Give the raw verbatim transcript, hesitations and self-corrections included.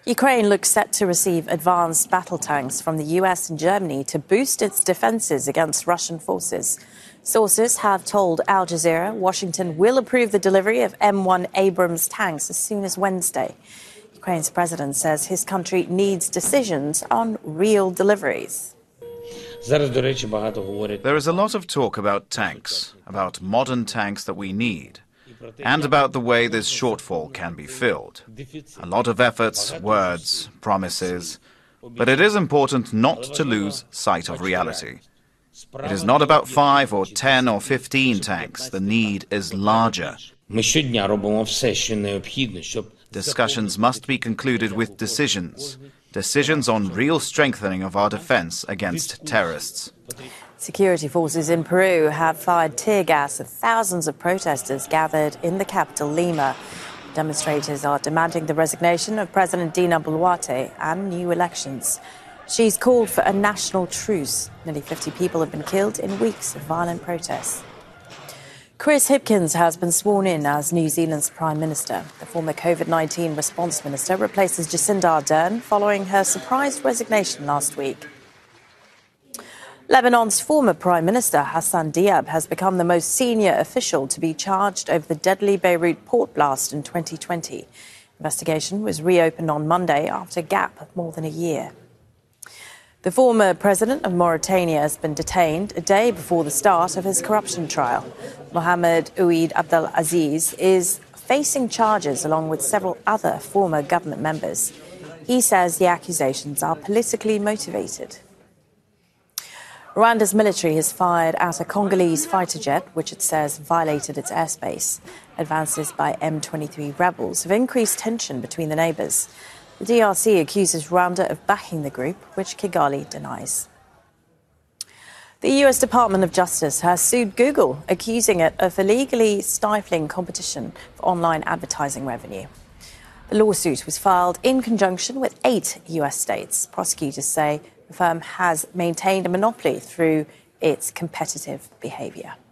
Ukraine looks set to receive advanced battle tanks from the U S and Germany to boost its defences against Russian forces. Sources have told Al Jazeera Washington will approve the delivery of M one Abrams tanks as soon as Wednesday. Ukraine's president says his country needs decisions on real deliveries. There is a lot of talk about tanks, about modern tanks that we need, and about the way this shortfall can be filled. A lot of efforts, words, promises, but it is important not to lose sight of reality. It is not about five or ten or fifteen tanks. The need is larger. Discussions must be concluded with decisions. Decisions on real strengthening of our defense against terrorists. Security forces in Peru have fired tear gas at thousands of protesters gathered in the capital, Lima. Demonstrators are demanding the resignation of President Dina Boluarte and new elections. She's called for a national truce. Nearly fifty people have been killed in weeks of violent protests. Chris Hipkins has been sworn in as New Zealand's Prime Minister. The former COVID nineteen response minister replaces Jacinda Ardern following her surprise resignation last week. Lebanon's former Prime Minister Hassan Diab has become the most senior official to be charged over the deadly Beirut port blast in twenty twenty. Investigation was reopened on Monday after a gap of more than a year. The former president of Mauritania has been detained a day before the start of his corruption trial. Mohamed Ould Abdel Aziz is facing charges along with several other former government members. He says the accusations are politically motivated. Rwanda's military has fired at a Congolese fighter jet, which it says violated its airspace. Advances by M twenty-three rebels have increased tension between the neighbours. The D R C accuses Rwanda of backing the group, which Kigali denies. The U S Department of Justice has sued Google, accusing it of illegally stifling competition for online advertising revenue. The lawsuit was filed in conjunction with eight U S states. Prosecutors say the firm has maintained a monopoly through its competitive behaviour.